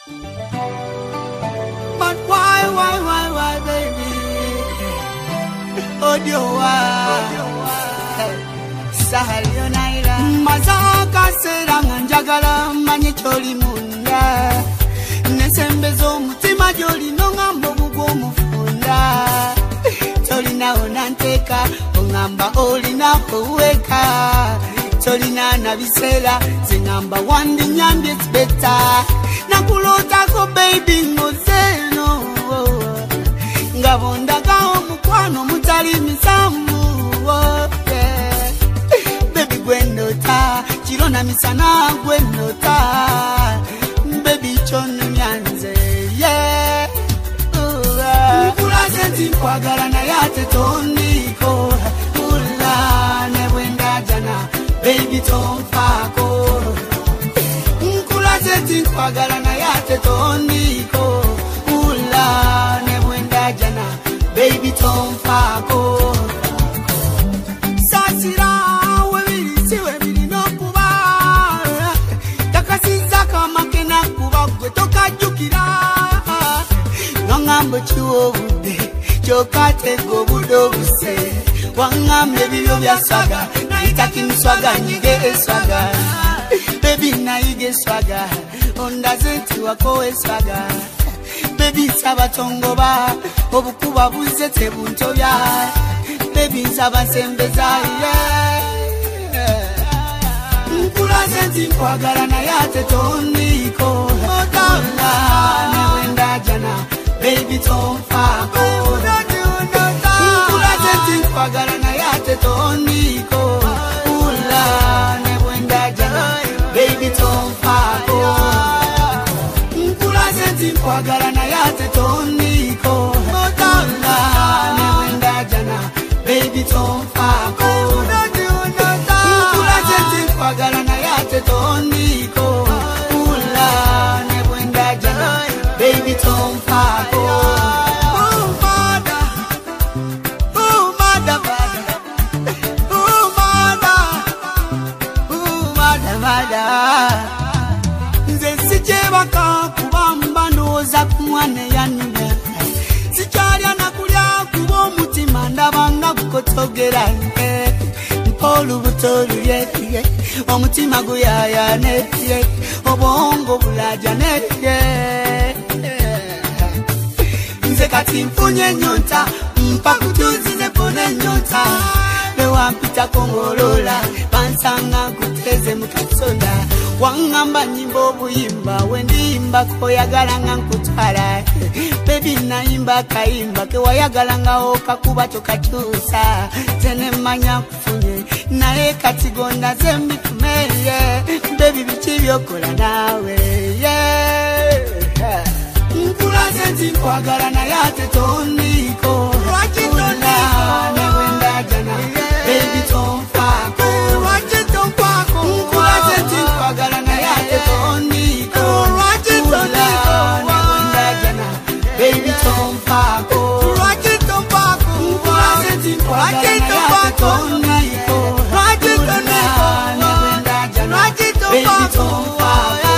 But why, baby? Odiowa, Sahel Naira, Mazaka Serang and Jagala, Manicholi Munda, Nesembezo, Mutima Joli, Nongambo Mufunda, Tolina Onanteka, Ongamba Olina Uweka, Tolina Navisela, the number one, the Nyambi's better. Nakulota ko baby ngozeno ngabonda ka omukwano mutali misamu baby gwenota chirona misana gwenota baby chono nyanze nkula senti kwagala na yate toniko ula ne wenda jana baby tonfako kwagala na yate toniko ula ne mwenda jana baby tonfako sasira webiri no kuba takasiza kama kena kuba gwetoka jukira nongambo chiwo bude chokate go budo buse wangamle bibyo bya swaga na itakinswaga nyige eswaga baby na ige swaga onda zenti wako eswaga baby sabatongo ba obukuba buzete bunto bya baby sabasembeza nkula zenti kwagala na yate toniko odala na wenda jana baby tonfako nkula zenti kwagala na yate toniko ula ne wenda jana baby tonfako nkula zenti kwagala na yate toniko odala ne wenda jana baby tonfako nkula zenti kwagala na yate toniko ula ne wenda jana baby tonfako nze sichebaka kubamba ndoza kumwane yanne sikyalya nakulya kuba omutima ndabanga gukotogera mpolu butolulye omutima guyayane obwongo bulajane nze kati mfunye nyota mpakutuzize pone nyota lewampita kongolola bansanga kuteze mukasonda wangamba nyimbo buyimba wendimba koyagala nga nkutwala baby naimba kaimba ke wayagala nga okakuba tokakyusa tene manya kufunye naye kati gonda zembi kumeye baby bichibyokola nawe nkula zenti kwagala na yate toniko rwakitona ne wenda jana baby tonfako rwakitonfako nkula zenti kwagala na yate toniko rwakitona ne wenda jana baby tonfako rwakitonfako nkula zenti kwagala na yate toniko rwakitona ne wenda jana baby tonfako